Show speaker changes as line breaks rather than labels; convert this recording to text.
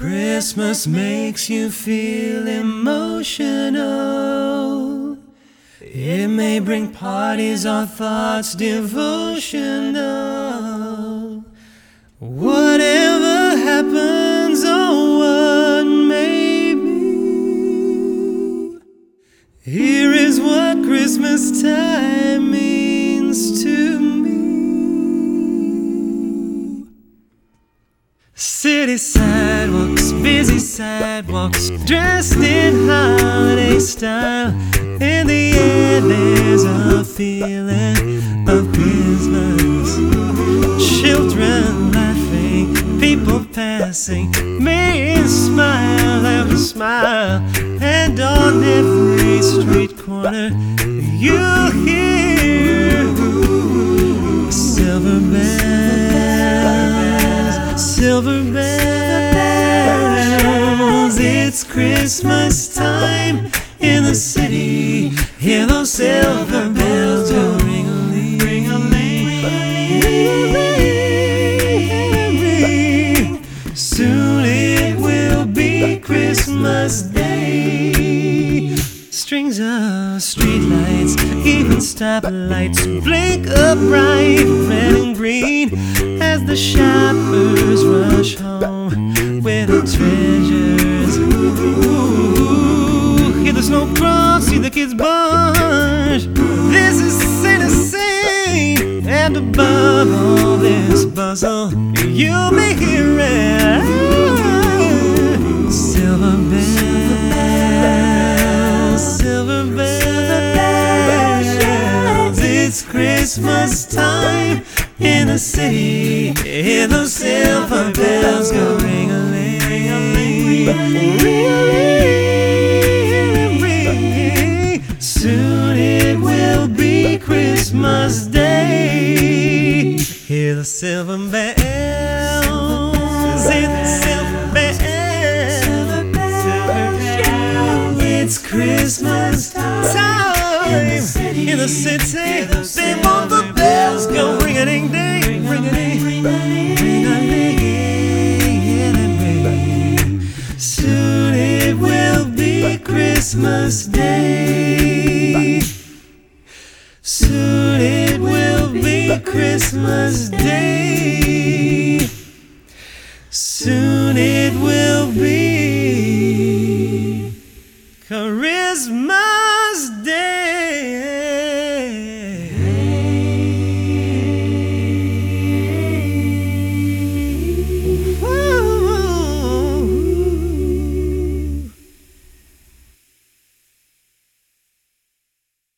Christmas makes you feel emotional. It may bring parties or thoughts devotional. Whatever happens or what may be, here is what Christmas time means to me. City sidewalks, busy sidewalks, dressed in holiday style. In the air there's a feeling of Christmas. Children laughing, people passing, may smile after smile. And on every street corner you'll hear silver bells, silver bells. It's Christmas time in the city. Hear those silver bells go ring-a-ling, ring-a-ling, ring-a-ling. Soon it will be Christmas Day. Strings of streetlights, even stoplights, blink up bright red and green as the shoppers rush home with their treasures. Ooh, hear the snow crawl, see the kids barge. This is Santa sing, and above all this bustle, you may hear it. Silver bells, silver bells. It's Christmas time in the city. Hear those silver bells go ring-a-ling, ring-a-ling, ring-a-ling. Soon it will be Christmas Day. Hear the silver bells, hear the silver bells. It's Christmas time in the city. They want the bells go ring-a-ding-ding, ring-a-ding, ring-a-ling. Soon it will be Christmas Day. Soon it will be Christmas Day. Soon it will